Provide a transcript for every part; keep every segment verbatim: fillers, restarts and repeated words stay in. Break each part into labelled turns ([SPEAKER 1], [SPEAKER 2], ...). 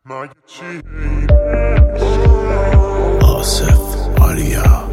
[SPEAKER 1] مگه چی آصف آریا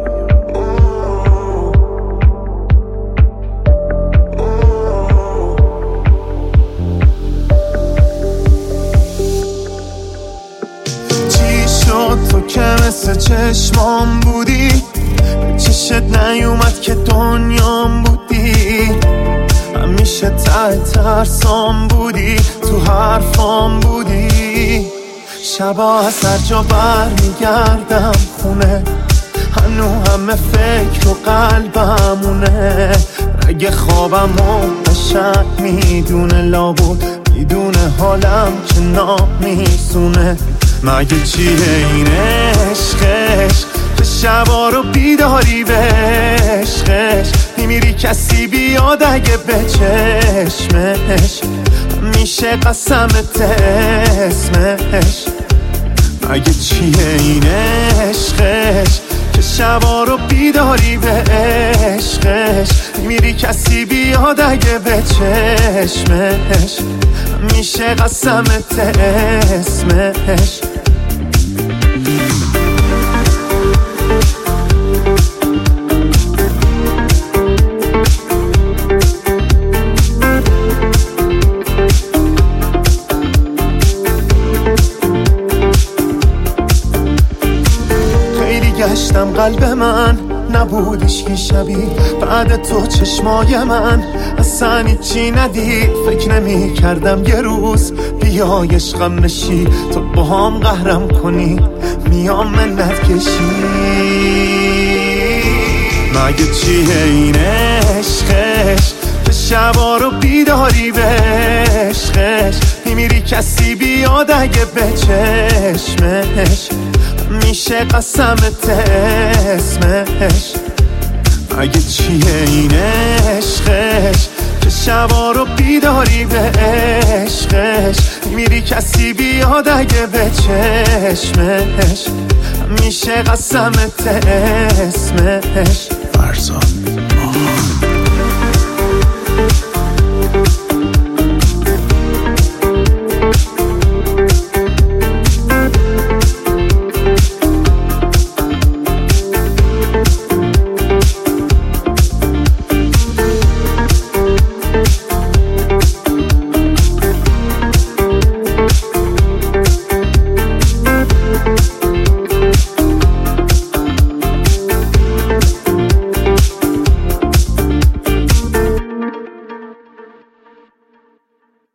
[SPEAKER 1] چی شد تو که مثل چشمام بودی، به چشت نیومد که دنیام بودی، همیشه ته ترسام بودی، تو حرفام بودی. شبا از هر جا بر میگردم خونه، هنو همه فکر و قلبمونه. رگ خوابم و قشنگ میدونه، لابود میدونه حالم که نامیسونه. مگه چیه این عشقش که شبا رو بیداری به عشقش میمیری کسی بیاد اگه به چشمش میشه قسمت اسمش. مگه چیه این عشقش که شبا رو بیداری به عشقش میمیری کسی بیاد اگه به چشمش میشه قسمت اسمش. گشتم قلب من نبودش که شبیه بعد تو چشمای من اصلا هیچی ندید. فکر نمی کردم یه روز بیای عشقم بشی، تو با هم قهرم کنی میام منت کشی. مگه چیه این عشقش که شبا رو بیداری به عشقش میمیری کسی بیاد اگه به چشمش میشه قسمت اسمش. مگه چیه این عشقش که شبا رو بیداری به عشقش میری کسی بیاد اگه به چشمش میشه قسمت اسمش. فرزان